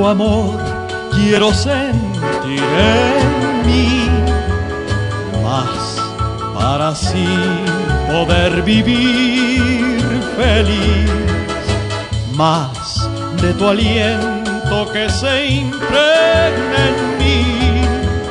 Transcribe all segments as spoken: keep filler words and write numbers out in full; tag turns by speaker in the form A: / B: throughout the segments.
A: amor quiero sentir en mí, más para así poder vivir feliz, más de tu aliento que se impregna en mí,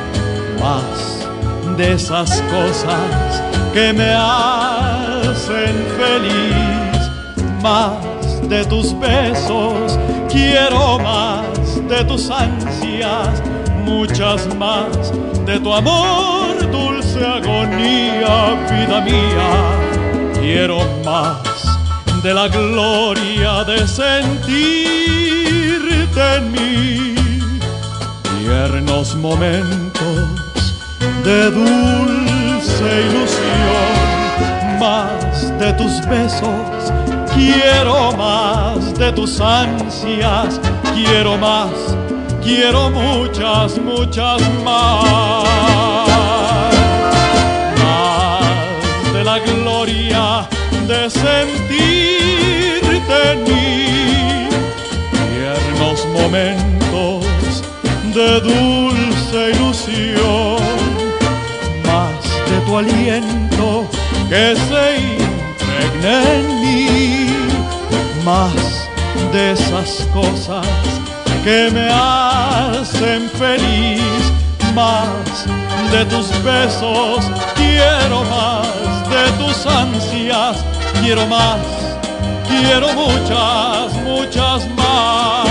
A: más de esas cosas que me hacen feliz, más de tus besos, quiero más de tus ansias, muchas más de tu amor, dulce agonía, vida mía. Quiero más de la gloria de sentirte en mí, tiernos momentos de dulce ilusión, más de tus besos, quiero más de tus ansias, quiero más, quiero muchas, muchas más. Más de la gloria de sentirte en mí, tiernos momentos de dulce ilusión, más de tu aliento que se impregna en mí, más de esas cosas que me hacen feliz, más de tus besos, quiero más de tus ansias, quiero más, quiero muchas, muchas más.